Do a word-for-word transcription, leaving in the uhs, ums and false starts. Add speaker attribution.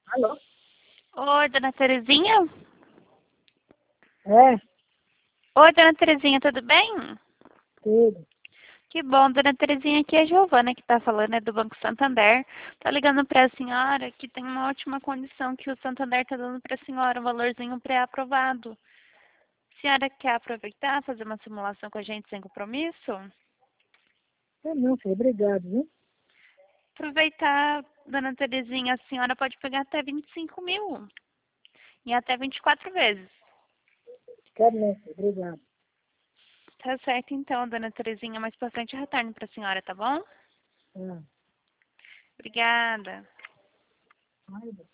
Speaker 1: Alô?
Speaker 2: Oi, dona Terezinha?
Speaker 1: É,
Speaker 2: Oi, dona Terezinha, tudo bem?
Speaker 1: tudo.
Speaker 2: Que bom, dona Terezinha, aqui é a Giovana que está falando, é do Banco Santander. Tá ligando para a senhora que tem uma ótima condição que o Santander está dando para a senhora, um valorzinho pré-aprovado. A senhora quer aproveitar, fazer uma simulação com a gente sem compromisso?
Speaker 1: É não, filho, obrigado, viu?
Speaker 2: Aproveitar, dona Terezinha, a senhora pode pegar até vinte e cinco mil em até vinte e quatro vezes.
Speaker 1: Quero não, filho, obrigado.
Speaker 2: Tá certo então, dona Terezinha, mais pra frente eu retorno para a senhora, tá bom?
Speaker 1: Ah,
Speaker 2: Obrigada.
Speaker 1: ai,